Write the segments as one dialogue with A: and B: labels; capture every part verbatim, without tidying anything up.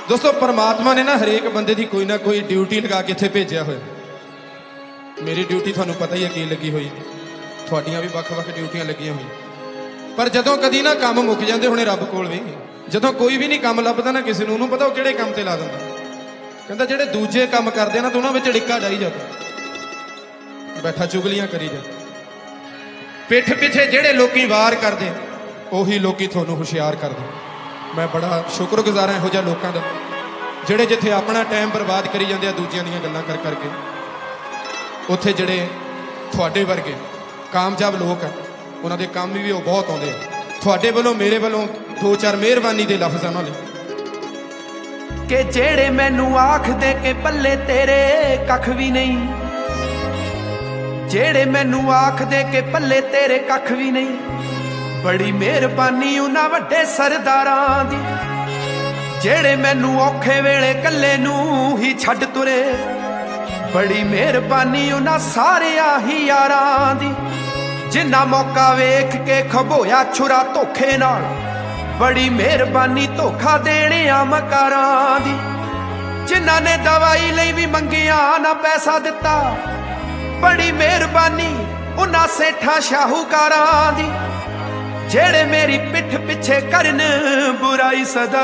A: दोस्तों परमात्मा ने ना हरेक बंदे की कोई ना कोई ड्यूटी लगा के इत्थे भेजा होया। मेरी ड्यूटी थानू पता ही है की लगी हुई, थोड़ियां भी वख-वख ड्यूटियां लगियां हुई। पर जदों कदी ना काम मुक जाते हुणे रब कोल भी जदों कोई भी नहीं काम लभदा ना किसी नूं उहनूं पता वो किहड़े काम ते ला दिंदा। कहंदा जिहड़े दूजे काम करदे ना तूं उहनां विच ढिक्का डाई जा, बैठा चुगलियां करी जा। पिठ पिछे जिहड़े लोकी वार करदे उही लोकी तुहानूं हुशियार करदे। मैं बड़ा शुक्रगुजार इहो जिहे लोकां दा जिहड़े जिथे अपना टाइम बर्बाद करी जांदे आ दूजियां दीयां गल्लां कर करके, उत्थे जिहड़े तुहाडे वर्गे कामयाब लोग आ उन्हां दे काम भी वो बहुत आउंदे आ। तुहाडे वल्लों मेरे वल्लों दो चार मेहरबानी दे लफ्ज़ उन्हां लई
B: कि जेड़े मैनू आख दे के पल्ले तेरे कख भी नहीं, जेड़े मैनू आख दे के पल्ले तेरे कख भी नहीं, बड़ी मेहरबानी उन्हां वड्डे सरदारां दी जेड़े मैनू औखे वेले कल्ले नू ही छड्ड तुरे। बड़ी मेहरबानी उन्हां सारियां ही यारां दी जिन्ना मौका वेख के खबोया छुरा धोखे नाल। बड़ी मेहरबानी धोखा देने आ मकारां दी जिन्हां ने दवाई लई भी मंगिया ना पैसा दिता। बड़ी मेहरबानी उन्हां सेठा शाहूकारां दी जेड़े मेरी पिठ पिछे करन बुराई सदा।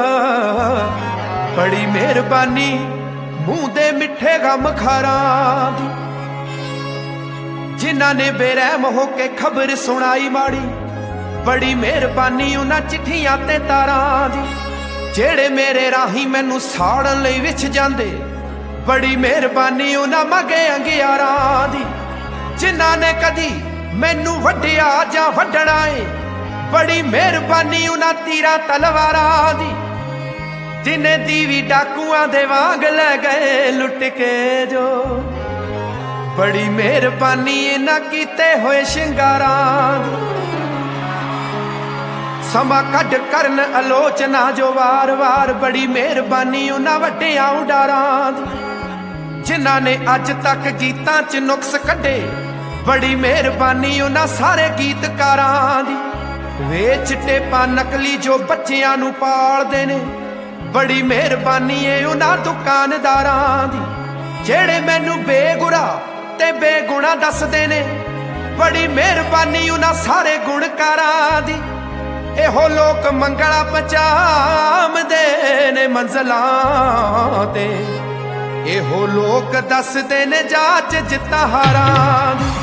B: बड़ी मेहरबानी मुंह दे मिठे गम खारां दी जिन्हां ने बेरहम होके खबर सुनाई माड़ी। बड़ी मेहरबानी उन्हां चिट्ठियां ते तारां दी जेड़े मेरे राही मैनू साड़न लई विछ जांदे। बड़ी मेहरबानी उन्हां मगे अंगियारां दी जिन्हां ने कदी मैनू वड्डिया जां वड्डणा है। बड़ी मेहरबानी उन्हां तीरां तलवारां दी जिन्ने दीवी डाकुआं दे वांग लै गए लुट के जो। बड़ी मेहरबानी इन्हां कीते होए शिंगारां दी समा कढ करन आलोचना जो वार वार। बड़ी मेहरबानी उन्हां वड्डियां उडारां दी जिन्हां ने अज तक गीतां च नुक्स कढे। बड़ी मेहरबानी उन्हां सारे गीतकारां दी वेच टेपा नकली जो बच्चियां नू पालदे ने। बड़ी मेहरबानी है उन्हां दुकानदारां दी जेड़े मैनू बेगुरा ते बेगुणा दसदे ने। बड़ी मेहरबानी उन्हां सारे गुणकारां दी एहो लोक मंगला पहुंचामदे ने मंज़िलां ते। एहो लोक दसदे ने जाच जिता हारां दी।